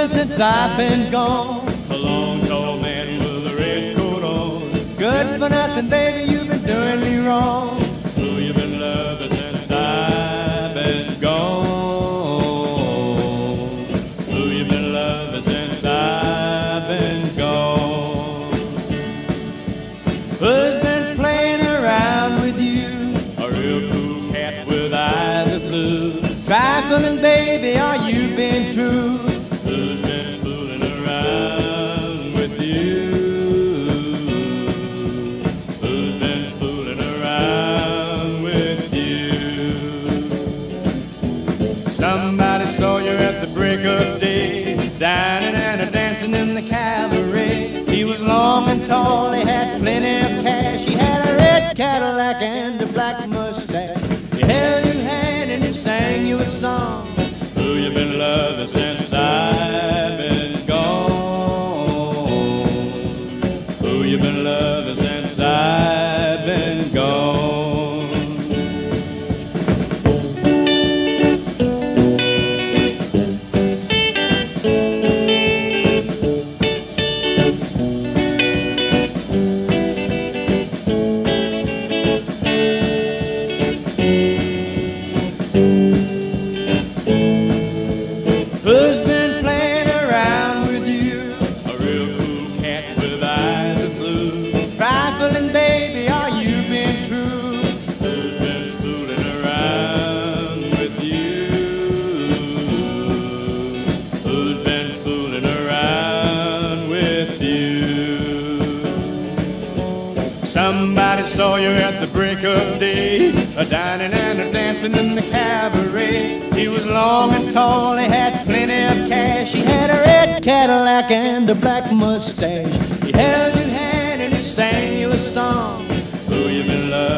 loving since I've been gone. A long, tall man with a red coat on. Good for nothing, baby, you've been doing me wrong. Who you been loving since I've been gone? Who you been loving since I've been gone? Who's been playing around with you? A real cool cat with eyes of blue. Trifling, baby, are you been true? Who's been fooling around with you? Who's been fooling around with you? Somebody saw you at the break of day, dining and dancing in the cabaret. He was long and tall, he had plenty of cash. He had a red Cadillac and a black mustache. He held your hand and he sang you a song. Who you been loving since I've been gone? Who you been loving since I've been gone? Who's been playing around with you? A real cool cat with eyes of blue. Trifling, baby, are you been true? Who's been fooling around with you? Who's been fooling around with you? Somebody saw you at the break of day, a dining and a dancing in the cabaret. He was long and tall, he had plenty of cash. He had a red Cadillac and a black mustache. He held your hand and he sang you a song. Who you been loving